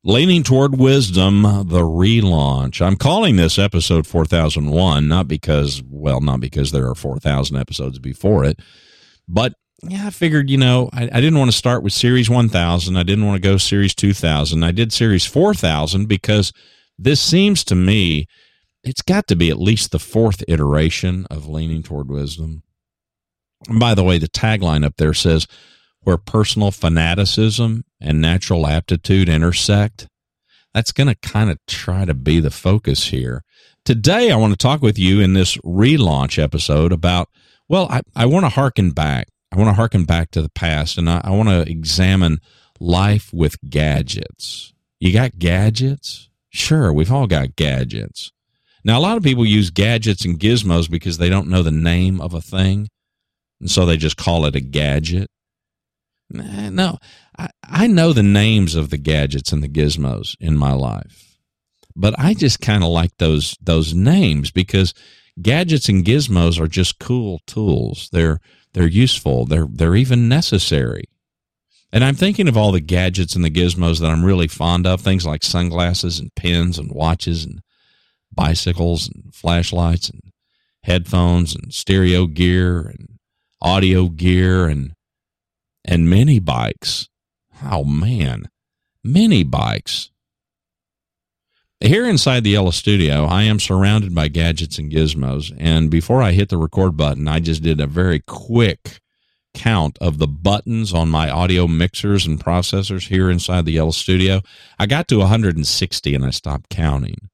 Leaning Toward Wisdom, the relaunch. I'm calling this episode 4001, not because there are 4,000 episodes before it, but yeah, I figured, I didn't want to start with Series 1000. I didn't want to go Series 2000. I did Series 4000 because this seems to me, it's got to be at least the fourth iteration of Leaning Toward Wisdom. And by the way, the tagline up there says, where personal fanaticism and natural aptitude intersect. That's going to kind of try to be the focus here. Today, I want to talk with you in this relaunch episode about, I want to harken back. I want to harken back to the past, and I want to examine life with gadgets. You got gadgets? Sure, we've all got gadgets. Now, a lot of people use gadgets and gizmos because they don't know the name of a thing, and so they just call it a gadget. No, I know the names of the gadgets and the gizmos in my life, but I just kind of like those names because gadgets and gizmos are just cool tools. They're useful. They're even necessary. And I'm thinking of all the gadgets and the gizmos that I'm really fond of, things like sunglasses and pens and watches and bicycles and flashlights and headphones and stereo gear and audio gear and mini bikes. Oh, man. Mini bikes. Here inside the Yellow Studio, I am surrounded by gadgets and gizmos. And before I hit the record button, I just did a very quick count of the buttons on my audio mixers and processors here inside the Yellow Studio. I got to 160 and I stopped counting.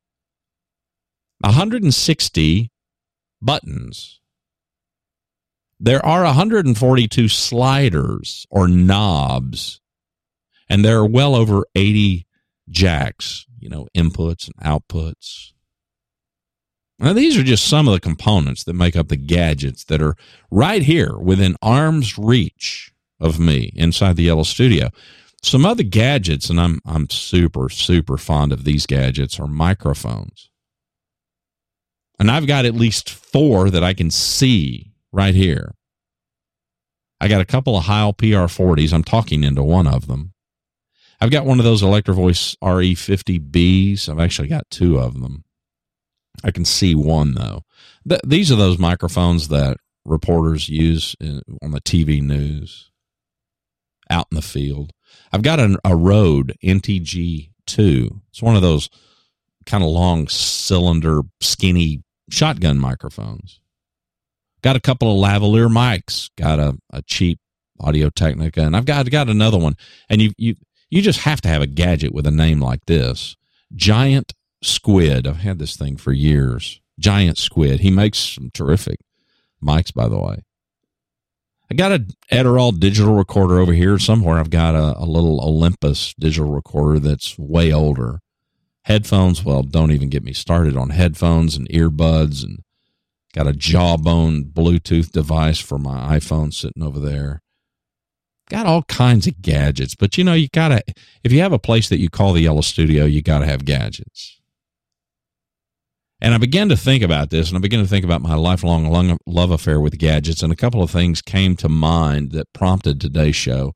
160 buttons. There are 142 sliders or knobs, and there are well over 80 jacks, inputs and outputs. Now, these are just some of the components that make up the gadgets that are right here within arm's reach of me inside the Yellow Studio. Some other gadgets, and I'm super, super fond of these gadgets, are microphones. And I've got at least 4 that I can see right here. I got a couple of Heil PR40s. I'm talking into one of them. I've got one of those Electro-Voice RE50Bs. I've actually got 2 of them. I can see one, though. These are those microphones that reporters use on the TV news, out in the field. I've got a Rode NTG2. It's one of those kind of long cylinder, skinny shotgun microphones. Got a couple of lavalier mics. Got a cheap Audio-Technica, and I've got another one. And you just have to have a gadget with a name like this. Giant Squid. I've had this thing for years. Giant Squid. He makes some terrific mics, by the way. I got an Adderall digital recorder over here somewhere. I've got a little Olympus digital recorder that's way older. Headphones, well, don't even get me started on headphones and earbuds, and got a Jawbone Bluetooth device for my iPhone sitting over there. Got all kinds of gadgets, but you gotta, if you have a place that you call the Yellow Studio, you gotta have gadgets. And I began to think about this, and I began to think about my lifelong love affair with gadgets, and a couple of things came to mind that prompted today's show.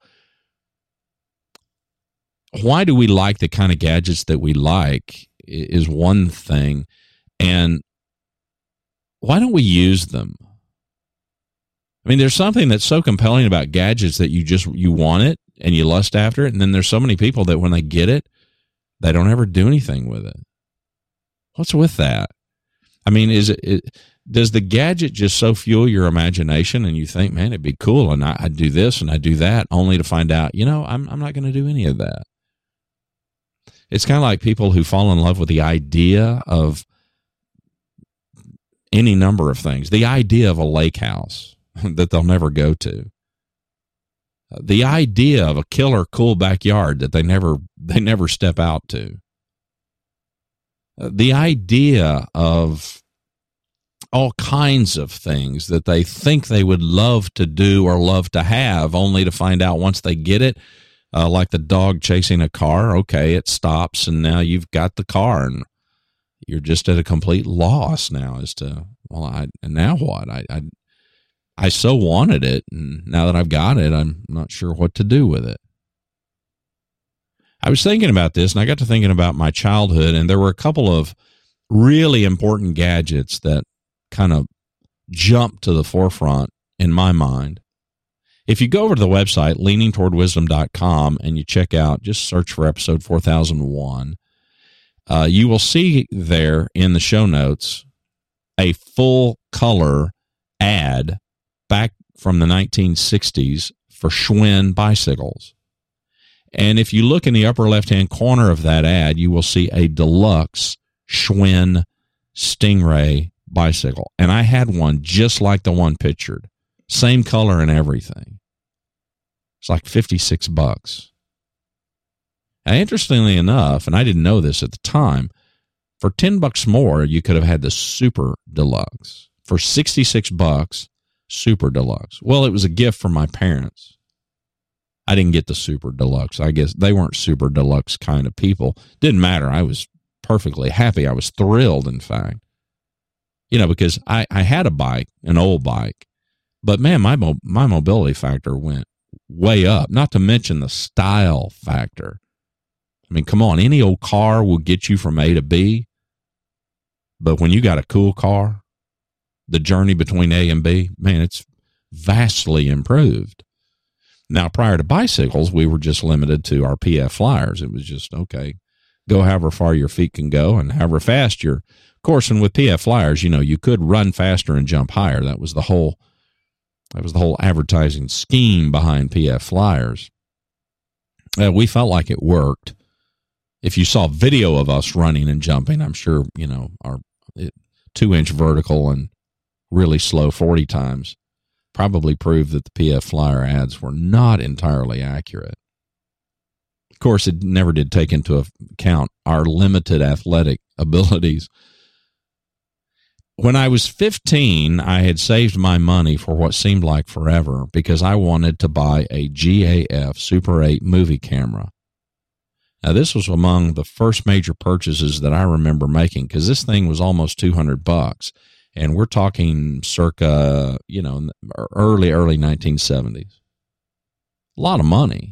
Why do we like the kind of gadgets that we like is one thing, and why don't we use them? I mean, there's something that's so compelling about gadgets that you want it and you lust after it, and then there's so many people that when they get it, they don't ever do anything with it. What's with that? I mean, does the gadget just so fuel your imagination and you think, man, it'd be cool, and I do this and I do that, only to find out, I'm not going to do any of that. It's kind of like people who fall in love with the idea of any number of things. The idea of a lake house that they'll never go to. The idea of a killer cool backyard that they never step out to. The idea of all kinds of things that they think they would love to do or love to have, only to find out once they get it, like the dog chasing a car, okay, it stops, and now you've got the car, and you're just at a complete loss now as to, and now what? I so wanted it, and now that I've got it, I'm not sure what to do with it. I was thinking about this, and I got to thinking about my childhood, and there were a couple of really important gadgets that kind of jumped to the forefront in my mind. If you go over to the website, leaningtowardwisdom.com, and you check out, just search for episode 4001, you will see there in the show notes a full color ad back from the 1960s for Schwinn bicycles. And if you look in the upper left-hand corner of that ad, you will see a deluxe Schwinn Stingray bicycle. And I had one just like the one pictured. Same color and everything. It's like $56. Now, interestingly enough, and I didn't know this at the time, for $10 more, you could have had the Super Deluxe. For $66, Super Deluxe. Well, it was a gift from my parents. I didn't get the Super Deluxe. I guess they weren't Super Deluxe kind of people. Didn't matter. I was perfectly happy. I was thrilled, in fact. You know, because I had a bike, an old bike, but man, my mobility factor went way up, not to mention the style factor. I mean, come on, any old car will get you from A to B, but when you got a cool car, the journey between A and B, man, it's vastly improved. Now, prior to bicycles, we were just limited to our PF Flyers. It was just, okay, go however far your feet can go and however fast you're. Of course, and with PF Flyers, you know, you could run faster and jump higher. That was the whole advertising scheme behind PF Flyers. We felt like it worked. If you saw video of us running and jumping, I'm sure, you know, our 2-inch vertical and really slow 40 times probably proved that the PF Flyer ads were not entirely accurate. Of course, it never did take into account our limited athletic abilities. When I was 15, I had saved my money for what seemed like forever because I wanted to buy a GAF Super 8 movie camera. Now, this was among the first major purchases that I remember making because this thing was almost $200, and we're talking circa, you know, early 1970s. A lot of money.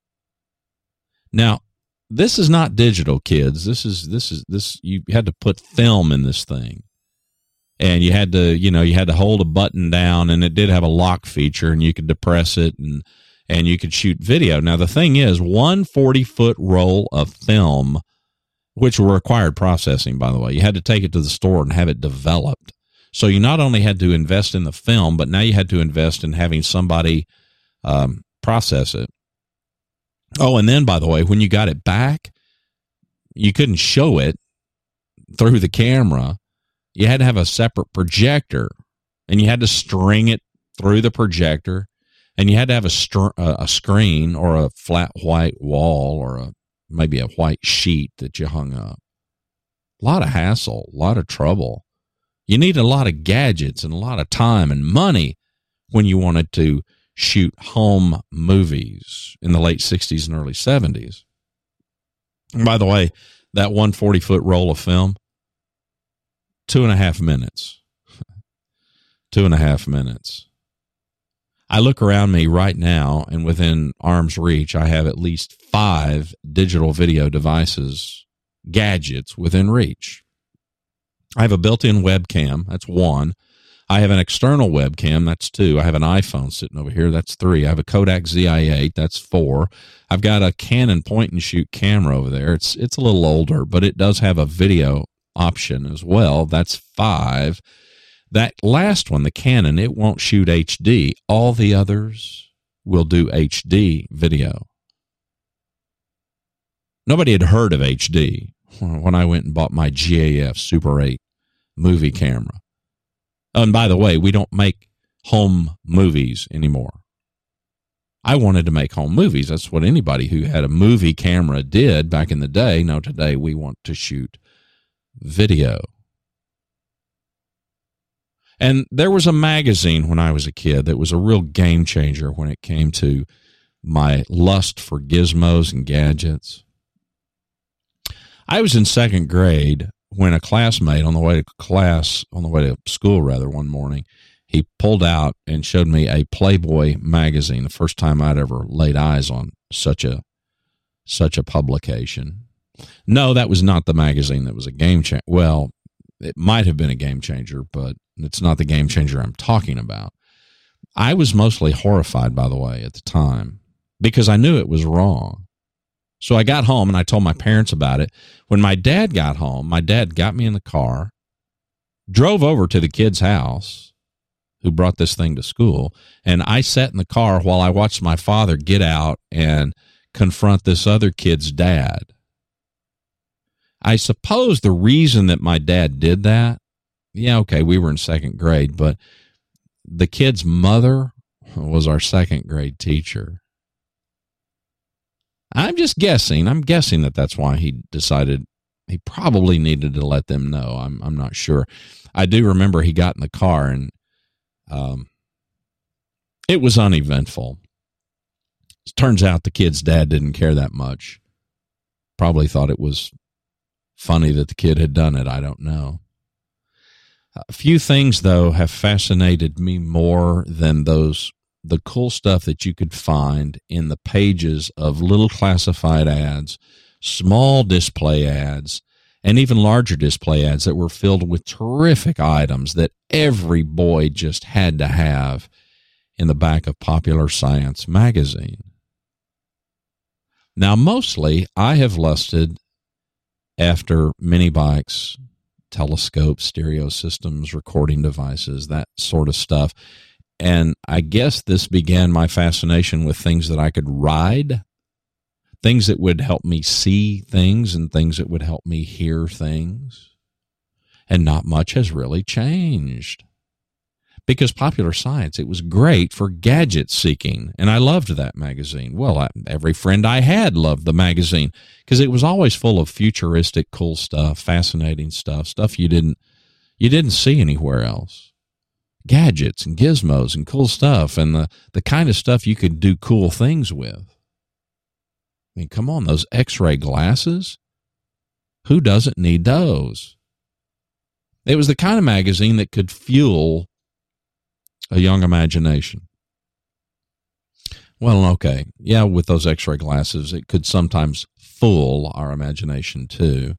Now, this is not digital, kids. This you had to put film in this thing. And you had to hold a button down, and it did have a lock feature, and you could depress it, and you could shoot video. Now, the thing is, one 40-foot roll of film, which required processing, by the way, you had to take it to the store and have it developed. So you not only had to invest in the film, but now you had to invest in having somebody process it. Oh, and then, by the way, when you got it back, you couldn't show it through the camera. You had to have a separate projector, and you had to string it through the projector, and you had to have a screen or a flat white wall or maybe a white sheet that you hung up. A lot of hassle, a lot of trouble. You needed a lot of gadgets and a lot of time and money when you wanted to shoot home movies in the late 60s and early 70s. And by the way, that 140-foot roll of film, 2.5 minutes. 2.5 minutes. I look around me right now, and within arm's reach, I have at least 5 digital video devices, gadgets within reach. I have a built-in webcam. That's 1. I have an external webcam. That's 2. I have an iPhone sitting over here. That's 3. I have a Kodak ZI-8. That's 4. I've got a Canon point-and-shoot camera over there. It's a little older, but it does have a video option as well. That's 5. That last one, the Canon, it won't shoot HD. All the others will do HD video. Nobody had heard of HD when I went and bought my GAF Super 8 movie camera. And by the way, we don't make home movies anymore. I wanted to make home movies. That's what anybody who had a movie camera did back in the day. Now today we want to shoot video. And there was a magazine when I was a kid that was a real game changer when it came to my lust for gizmos and gadgets. I was in 2nd grade when a classmate on the way to school one morning, he pulled out and showed me a Playboy magazine, the first time I'd ever laid eyes on such a such a publication. No, that was not the magazine that was a game changer. Well, it might have been a game changer, but it's not the game changer I'm talking about. I was mostly horrified, by the way, at the time, because I knew it was wrong. So I got home and I told my parents about it. When my dad got home, my dad got me in the car, drove over to the kid's house who brought this thing to school, and I sat in the car while I watched my father get out and confront this other kid's dad. I suppose the reason that my dad did that, yeah, okay, we were in second grade, but the kid's mother was our second grade teacher. I'm just guessing. I'm guessing that that's why he decided he probably needed to let them know. I'm not sure. I do remember he got in the car and it was uneventful. It turns out the kid's dad didn't care that much. Probably thought it was funny that the kid had done it. I don't know. A few things, though, have fascinated me more than the cool stuff that you could find in the pages of little classified ads, small display ads, and even larger display ads that were filled with terrific items that every boy just had to have in the back of Popular Science magazine. Now, mostly I have lusted after mini bikes, telescopes, stereo systems, recording devices, that sort of stuff. And I guess this began my fascination with things that I could ride, things that would help me see things and things that would help me hear things. And not much has really changed. Because Popular Science, it was great for gadget seeking, and I loved that magazine. Well, every friend I had loved the magazine because it was always full of futuristic, cool stuff, fascinating stuff you didn't see anywhere else. Gadgets and gizmos and cool stuff, and the kind of stuff you could do cool things with. I mean, come on, those X-ray glasses? Who doesn't need those? It was the kind of magazine that could fuel a young imagination. Well, okay. Yeah, with those X-ray glasses, it could sometimes fool our imagination too.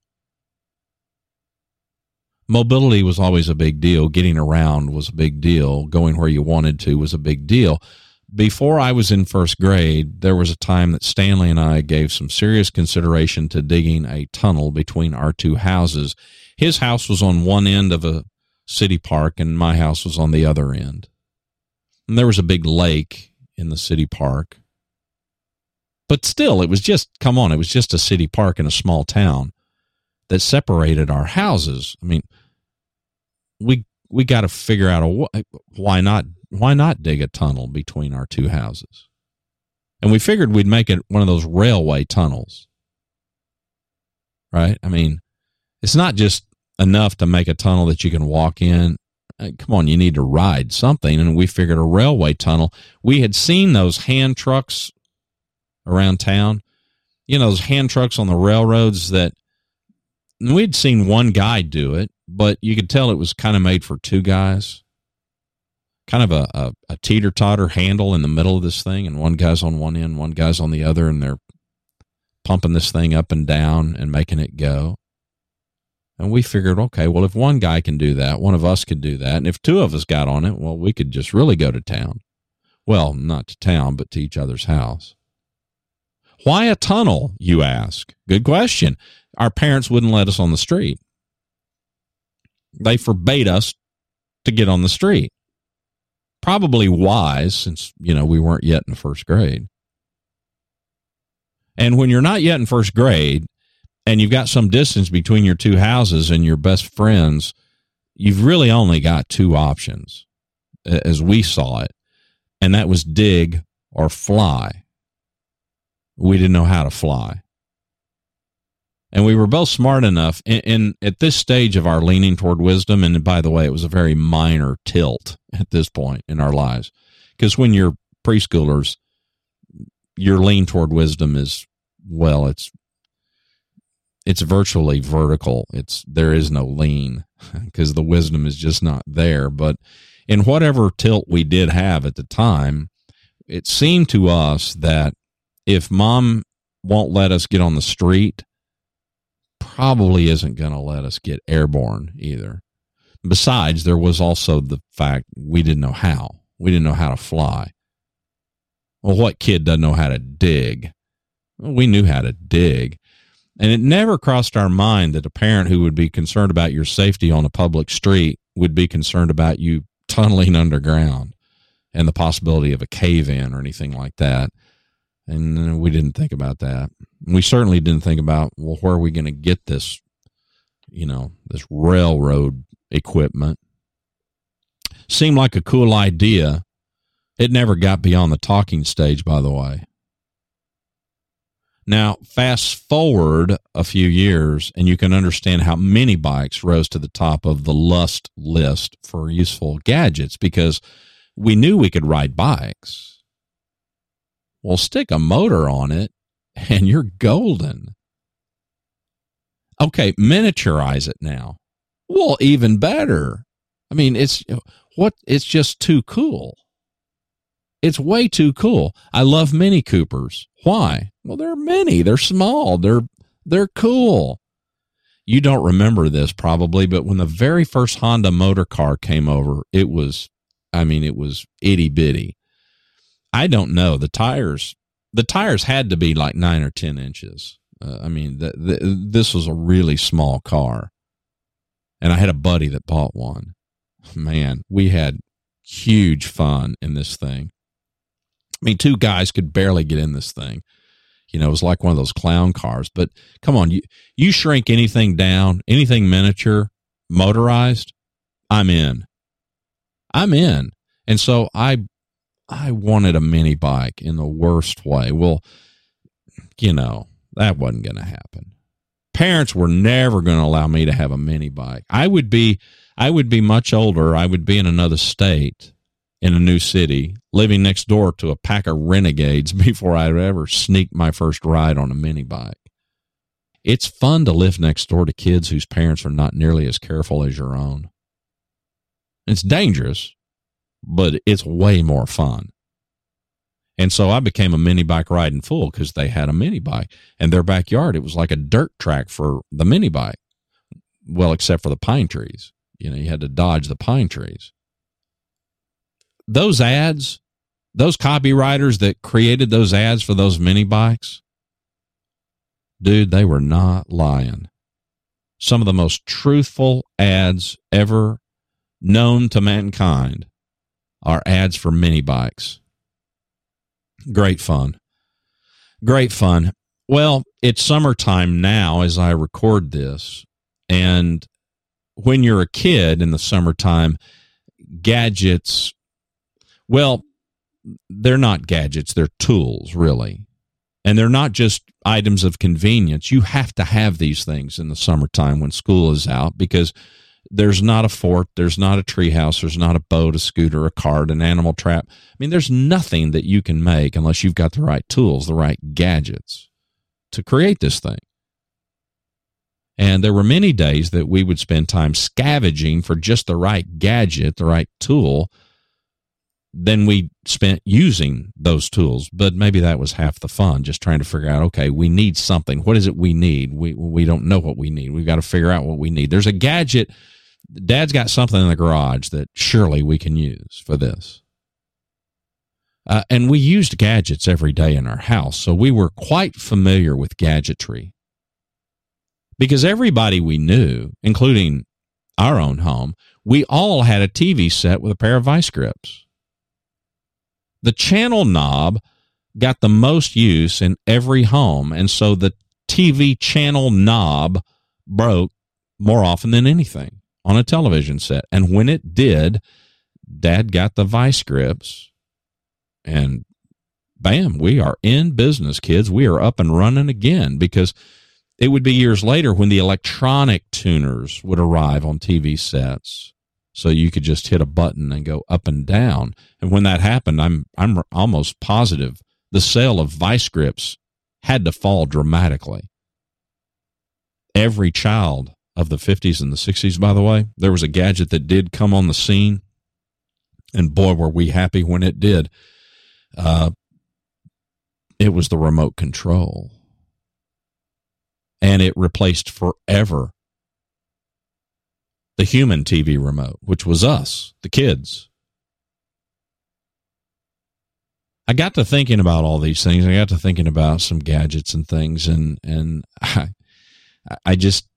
Mobility was always a big deal. Getting around was a big deal. Going where you wanted to was a big deal. Before I was in first grade, there was a time that Stanley and I gave some serious consideration to digging a tunnel between our two houses. His house was on one end of a city park, and my house was on the other end. And there was a big lake in the city park. But still, it was just a city park in a small town that separated our houses. I mean, we got to figure out why not dig a tunnel between our two houses. And we figured we'd make it one of those railway tunnels. Right? I mean, it's not just enough to make a tunnel that you can walk in. Come on, you need to ride something. And we figured a railway tunnel. We had seen those hand trucks around town. You know, those hand trucks on the railroads that we'd seen one guy do it, but you could tell it was kind of made for two guys. Kind of a teeter-totter handle in the middle of this thing, and one guy's on one end, one guy's on the other, and they're pumping this thing up and down and making it go. And we figured, okay, well, if one guy can do that, one of us could do that. And if two of us got on it, well, we could just really go to town. Well, not to town, but to each other's house. Why a tunnel, you ask? Good question. Our parents wouldn't let us on the street. They forbade us to get on the street. Probably wise, since, we weren't yet in first grade. And when you're not yet in first grade, and you've got some distance between your two houses and your best friends, you've really only got two options, as we saw it, and that was dig or fly. We didn't know how to fly. And we were both smart enough, at this stage of our leaning toward wisdom, and by the way, it was a very minor tilt at this point in our lives, because when you're preschoolers, your lean toward wisdom is, well, it's virtually vertical. There is no lean because the wisdom is just not there. But in whatever tilt we did have at the time, it seemed to us that if Mom won't let us get on the street probably isn't going to let us get airborne either. Besides, there was also the fact we didn't know how. We didn't know how to fly. Well, what kid doesn't know how to dig? Well, we knew how to dig. And it never crossed our mind that a parent who would be concerned about your safety on a public street would be concerned about you tunneling underground and the possibility of a cave-in or anything like that. And we didn't think about that. We certainly didn't think about, well, where are we going to get this, this railroad equipment? Seemed like a cool idea. It never got beyond the talking stage, by the way. Now, fast forward a few years, and you can understand how mini bikes rose to the top of the lust list for useful gadgets because we knew we could ride bikes. Well, stick a motor on it, and you're golden. Okay, miniaturize it now. Well, even better. I mean, it's just too cool. It's way too cool. I love Mini Coopers. Why? Well, they're mini. They're small. They're cool. You don't remember this probably, but when the very first Honda motor car came over, it was itty bitty. I don't know. The tires had to be like 9 or 10 inches. This was a really small car. And I had a buddy that bought one. Man, we had huge fun in this thing. I mean, two guys could barely get in this thing. It was like one of those clown cars. But come on, you shrink anything down, anything miniature, motorized, I'm in. And so I wanted a mini bike in the worst way. Well, that wasn't going to happen. Parents were never going to allow me to have a mini bike. I would be much older. I would be in another state, in a new city, living next door to a pack of renegades before I'd ever sneak my first ride on a mini bike. It's fun to live next door to kids whose parents are not nearly as careful as your own. It's dangerous, but it's way more fun. And so I became a mini bike riding fool because they had a mini bike. And their backyard, it was like a dirt track for the mini bike. Well, except for the pine trees. You had to dodge the pine trees. Those ads, those copywriters that created those ads for those mini bikes, dude, they were not lying. Some of the most truthful ads ever known to mankind are ads for mini bikes. Great fun. Great fun. Well, it's summertime now as I record this. And when you're a kid in the summertime, gadgets, well, they're not gadgets. They're tools, really. And they're not just items of convenience. You have to have these things in the summertime when school is out because there's not a fort, there's not a treehouse, there's not a boat, a scooter, a cart, an animal trap. I mean, there's nothing that you can make unless you've got the right tools, the right gadgets to create this thing. And there were many days that we would spend time scavenging for just the right gadget, the right tool. Then we spent using those tools, but maybe that was half the fun, just trying to figure out, okay, we need something. What is it we need? We don't know what we need. We've got to figure out what we need. There's a gadget. Dad's got something in the garage that surely we can use for this. And we used gadgets every day in our house, so we were quite familiar with gadgetry. Because everybody we knew, including our own home, we all had a TV set with a pair of vice grips. The channel knob got the most use in every home, and so the TV channel knob broke more often than anything on a television set. And when it did, Dad got the vice grips, and bam, we are in business, kids. We are up and running again, because it would be years later when the electronic tuners would arrive on TV sets. So you could just hit a button and go up and down. And when that happened, I'm almost positive the sale of vice grips had to fall dramatically. Every child of the 50s and the 60s, by the way, there was a gadget that did come on the scene. And boy, were we happy when it did. It was the remote control. And it replaced forever the human TV remote, which was us, the kids. I got to thinking about all these things. I got to thinking about some gadgets and things, and I just,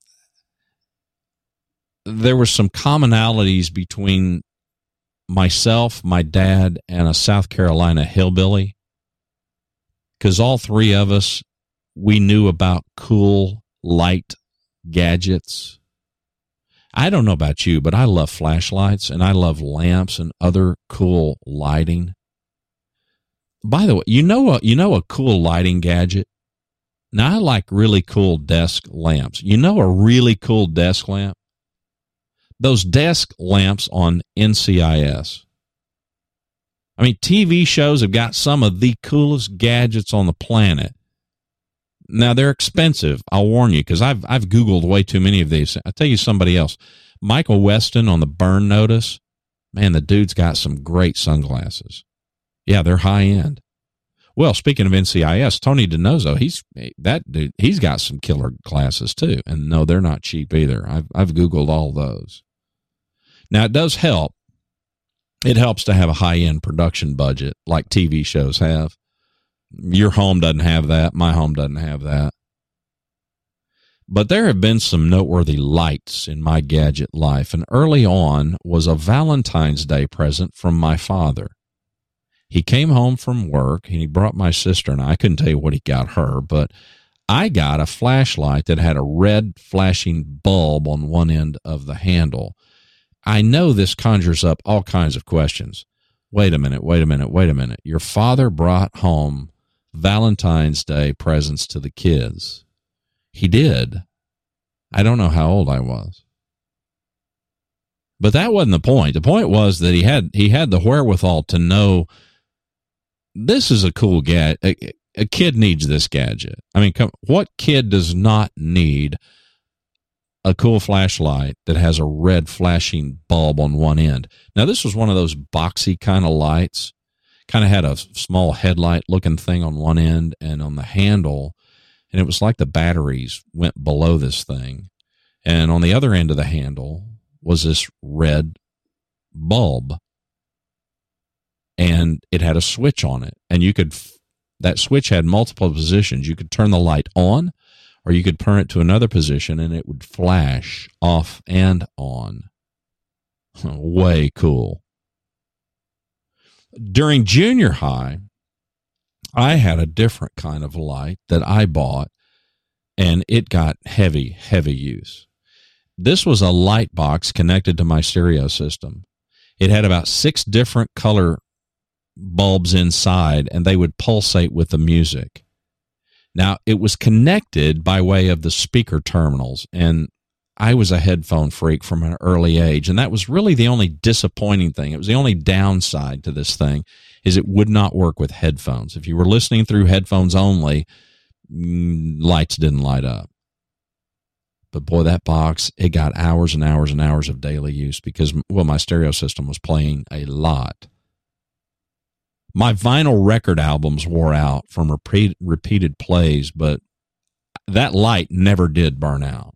there were some commonalities between myself, my dad, and a South Carolina hillbilly, because all three of us, we knew about cool light gadgets. I don't know about you, but I love flashlights and I love lamps and other cool lighting. By the way, you know a cool lighting gadget? Now, I like really cool desk lamps. You know a really cool desk lamp? Those desk lamps on NCIS. I mean, TV shows have got some of the coolest gadgets on the planet. Now, they're expensive, I'll warn you, because I've Googled way too many of these. I'll tell you somebody else. Michael Weston on the Burn Notice. Man, the dude's got some great sunglasses. Yeah, they're high end. Well, speaking of NCIS, Tony DiNozzo, he's got some killer glasses too. And no, they're not cheap either. I've Googled all those. Now, it does help. It helps to have a high end production budget like TV shows have. Your home doesn't have that. My home doesn't have that. But there have been some noteworthy lights in my gadget life, and early on was a Valentine's Day present from my father. He came home from work, and he brought my sister and I couldn't tell you what he got her, but I got a flashlight that had a red flashing bulb on one end of the handle. I know this conjures up all kinds of questions. Wait a minute. Your father brought home Valentine's Day presents to the kids. He did. I don't know how old I was. But that wasn't the point. The point was that he had the wherewithal to know this is a cool gadget. A kid needs this gadget. I mean, what kid does not need a cool flashlight that has a red flashing bulb on one end? Now, this was one of those boxy kind of lights. Kind of had a small headlight looking thing on one end and on the handle. And it was like the batteries went below this thing. And on the other end of the handle was this red bulb. And it had a switch on it. And that switch had multiple positions. You could turn the light on, or you could turn it to another position and it would flash off and on. Way cool. During junior high, I had a different kind of light that I bought, and it got heavy use. This was a light box connected to my stereo system. It had about 6 different color bulbs inside, and they would pulsate with the music. Now, it was connected by way of the speaker terminals, and I was a headphone freak from an early age, and that was really the only disappointing thing. It was the only downside to this thing, is it would not work with headphones. If you were listening through headphones only, lights didn't light up. But boy, that box, it got hours and hours and hours of daily use because, well, my stereo system was playing a lot. My vinyl record albums wore out from repeated plays, but that light never did burn out.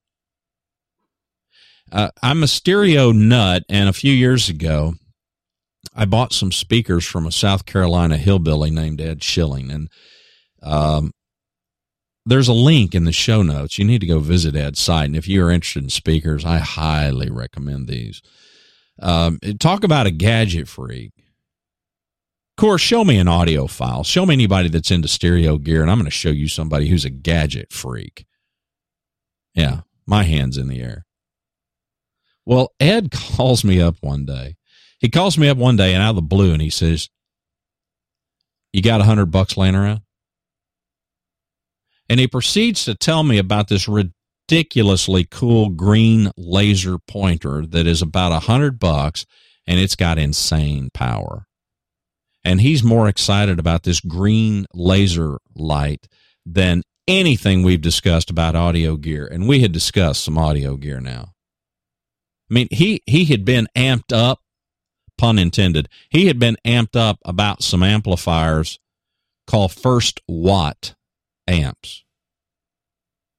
I'm a stereo nut, and a few years ago, I bought some speakers from a South Carolina hillbilly named Ed Schilling, and there's a link in the show notes. You need to go visit Ed's site, and if you're interested in speakers, I highly recommend these. Talk about a gadget freak. Of course, show me an audio file. Show me anybody that's into stereo gear, and I'm going to show you somebody who's a gadget freak. Yeah, my hand's in the air. Well, Ed calls me up one day. He calls me up one day and out of the blue, and he says, "You got $100 laying around?" And he proceeds to tell me about this ridiculously cool green laser pointer that is about $100, and it's got insane power. And he's more excited about this green laser light than anything we've discussed about audio gear. And we had discussed some audio gear now. I mean, he had been amped up, pun intended. He had been amped up about some amplifiers called First Watt amps.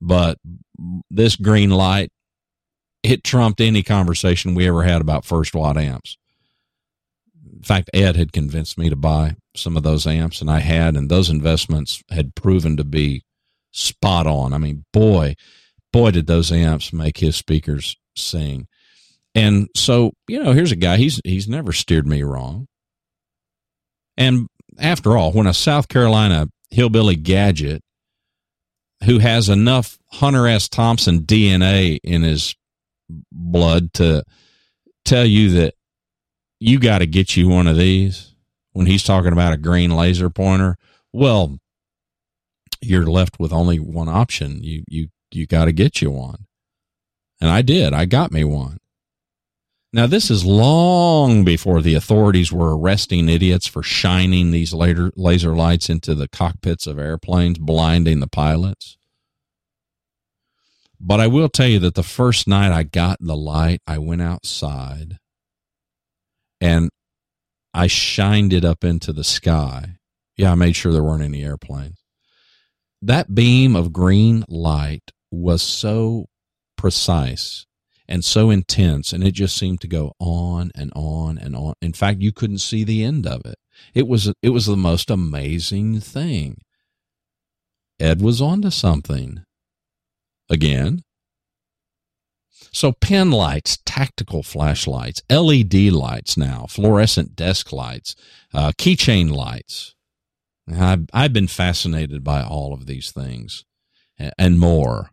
But this green light, it trumped any conversation we ever had about first watt amps. In fact, Ed had convinced me to buy some of those amps, and I had, and those investments had proven to be spot on. I mean, boy, did those amps make his speakers sing. And so, here's a guy, he's never steered me wrong. And after all, when a South Carolina hillbilly gadget who has enough Hunter S. Thompson DNA in his blood to tell you that you got to get you one of these when he's talking about a green laser pointer, well, you're left with only one option. You got to get you one. And I did. I got me one. Now, this is long before the authorities were arresting idiots for shining these laser lights into the cockpits of airplanes, blinding the pilots. But I will tell you that the first night I got the light, I went outside and I shined it up into the sky. Yeah, I made sure there weren't any airplanes. That beam of green light was so precise and so intense, and it just seemed to go on and on and on. In fact, you couldn't see the end of it. It was the most amazing thing. Ed was onto something. Again. So pen lights, tactical flashlights, LED lights now, fluorescent desk lights, keychain lights. I've been fascinated by all of these things and more.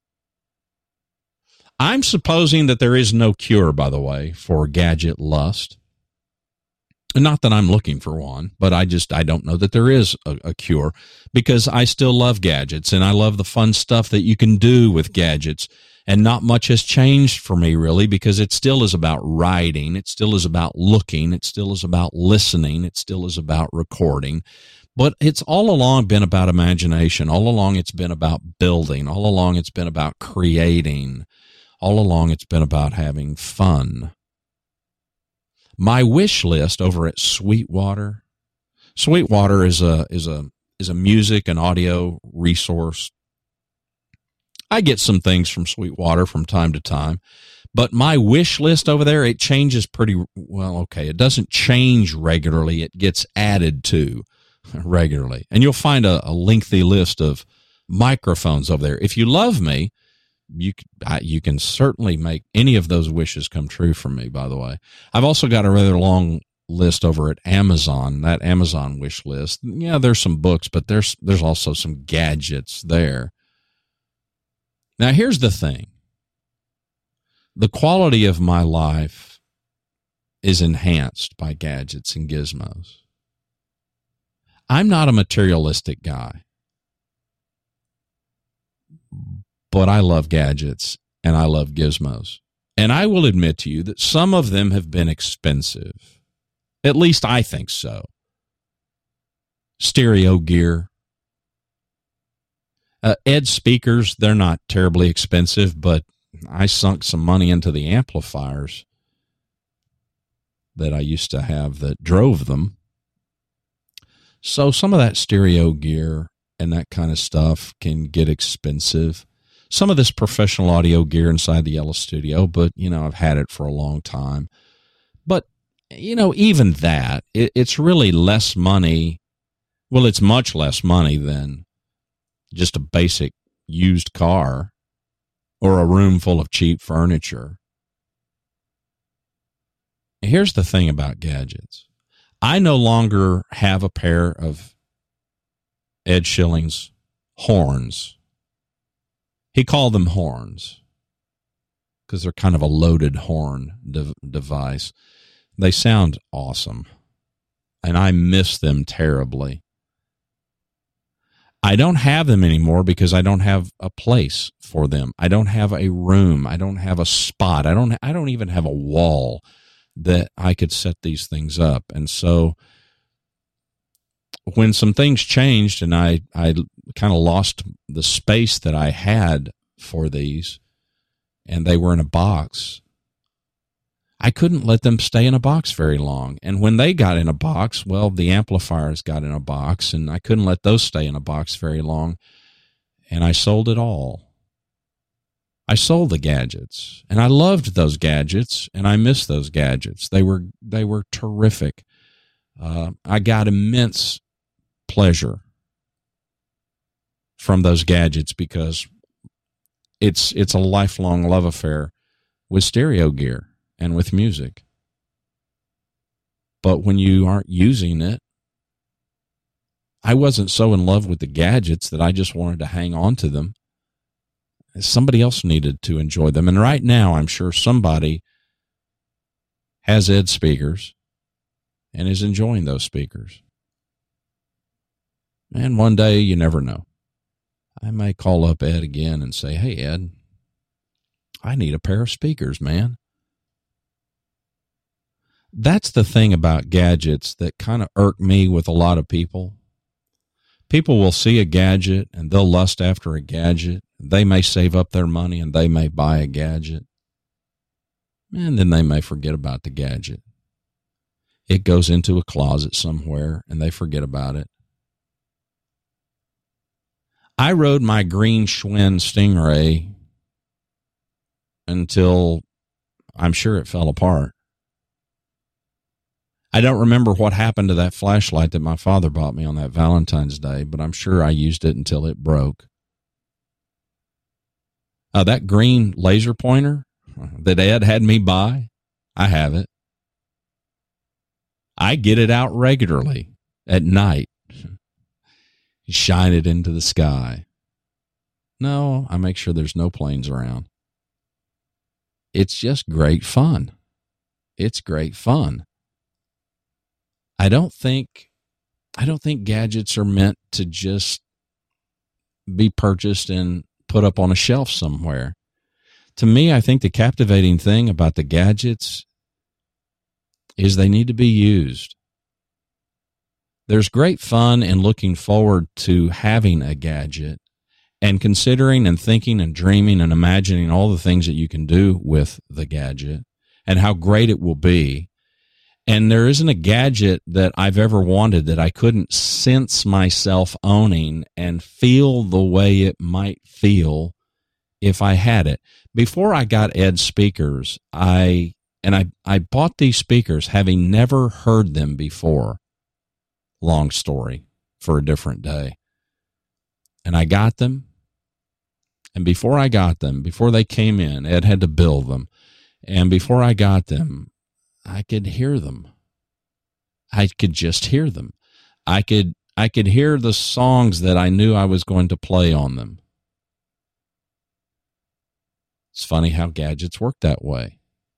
I'm supposing that there is no cure, by the way, for gadget lust. Not that I'm looking for one, but I don't know that there is a cure, because I still love gadgets and I love the fun stuff that you can do with gadgets. And not much has changed for me, really, because it still is about writing. It still is about looking. It still is about listening. It still is about recording. But it's all along been about imagination. All along it's been about building. All along it's been about creating. All along it's been about having fun. My wish list over at Sweetwater. Sweetwater is a music and audio resource. I get some things from Sweetwater from time to time, but my wish list over there, it changes pretty well. Okay, it doesn't change regularly. It gets added to regularly. And you'll find a lengthy list of microphones over there. If you love me, you can certainly make any of those wishes come true for me, by the way. I've also got a rather long list over at Amazon, that Amazon wish list. Yeah, there's some books, but there's also some gadgets there. Now, here's the thing. The quality of my life is enhanced by gadgets and gizmos. I'm not a materialistic guy, but I love gadgets and I love gizmos. And I will admit to you that some of them have been expensive. At least I think so. Stereo gear. Ed speakers, they're not terribly expensive, but I sunk some money into the amplifiers that I used to have that drove them. So some of that stereo gear and that kind of stuff can get expensive. Some of this professional audio gear inside the Yellow Studio, but, I've had it for a long time. But, even that, it's really less money. Well, it's much less money than just a basic used car or a room full of cheap furniture. Here's the thing about gadgets. I no longer have a pair of Ed Schilling's horns. He called them horns because they're kind of a loaded horn device. They sound awesome, and I miss them terribly. I don't have them anymore because I don't have a place for them. I don't have a room. I don't have a spot. I don't even have a wall that I could set these things up. And so when some things changed and I kind of lost the space that I had for these, and they were in a box, I couldn't let them stay in a box very long. And when they got in a box, well, the amplifiers got in a box, and I couldn't let those stay in a box very long. And I sold it all. I sold the gadgets, and I loved those gadgets, and I miss those gadgets. They were terrific. I got immense pleasure from those gadgets because it's a lifelong love affair with stereo gear and with music. But when you aren't using it, I wasn't so in love with the gadgets that I just wanted to hang on to them. Somebody else needed to enjoy them. And right now, I'm sure somebody has Ed speakers and is enjoying those speakers. And one day, you never know. I may call up Ed again and say, hey, Ed, I need a pair of speakers, man. That's the thing about gadgets that kind of irk me with a lot of people. People will see a gadget and they'll lust after a gadget. They may save up their money and they may buy a gadget. And then they may forget about the gadget. It goes into a closet somewhere and they forget about it. I rode my green Schwinn Stingray until I'm sure it fell apart. I don't remember what happened to that flashlight that my father bought me on that Valentine's Day, but I'm sure I used it until it broke. That green laser pointer that Ed had me buy, I have it. I get it out regularly at night. Shine it into the sky. No, I make sure there's no planes around. It's just great fun. It's great fun. I don't think gadgets are meant to just be purchased and put up on a shelf somewhere. To me, I think the captivating thing about the gadgets is they need to be used. There's great fun in looking forward to having a gadget and considering and thinking and dreaming and imagining all the things that you can do with the gadget and how great it will be. And there isn't a gadget that I've ever wanted that I couldn't sense myself owning and feel the way it might feel if I had it. Before I got Ed's speakers, I bought these speakers having never heard them before. Long story for a different day. And I got them. And before I got them, before they came in, Ed had to build them. And before I got them, I could hear them. I could just hear them. I could hear the songs that I knew I was going to play on them. It's funny how gadgets work that way.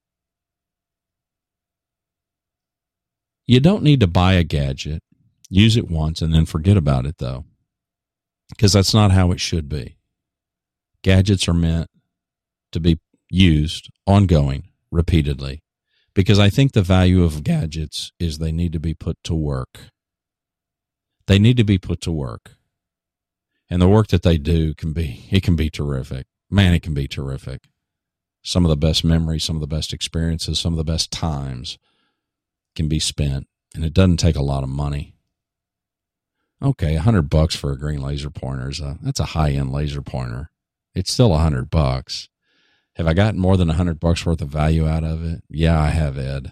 You don't need to buy a gadget, use it once, and then forget about it, though, because that's not how it should be. Gadgets are meant to be used ongoing, repeatedly, because I think the value of gadgets is they need to be put to work. They need to be put to work. And the work that they do can be terrific. Man, it can be terrific. Some of the best memories, some of the best experiences, some of the best times can be spent, and it doesn't take a lot of money. Okay, $100 for a green laser pointer that's a high-end laser pointer. It's still $100. Have I gotten more than $100 worth of value out of it? Yeah, I have, Ed.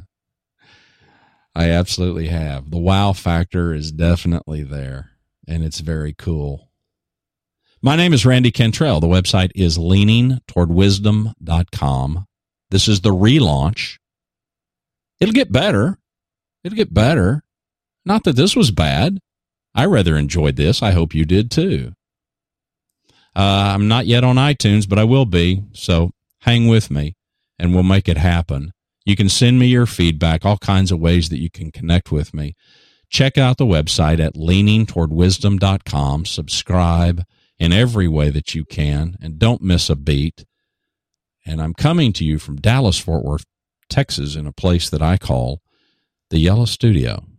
I absolutely have. The wow factor is definitely there, and it's very cool. My name is Randy Cantrell. The website is leaningtowardwisdom.com. This is the relaunch. It'll get better. It'll get better. Not that this was bad. I rather enjoyed this. I hope you did too. I'm not yet on iTunes, but I will be. So hang with me and we'll make it happen. You can send me your feedback, all kinds of ways that you can connect with me. Check out the website at leaningtowardwisdom.com. Subscribe in every way that you can, and don't miss a beat. And I'm coming to you from Dallas, Fort Worth, Texas, in a place that I call the Yellow Studio.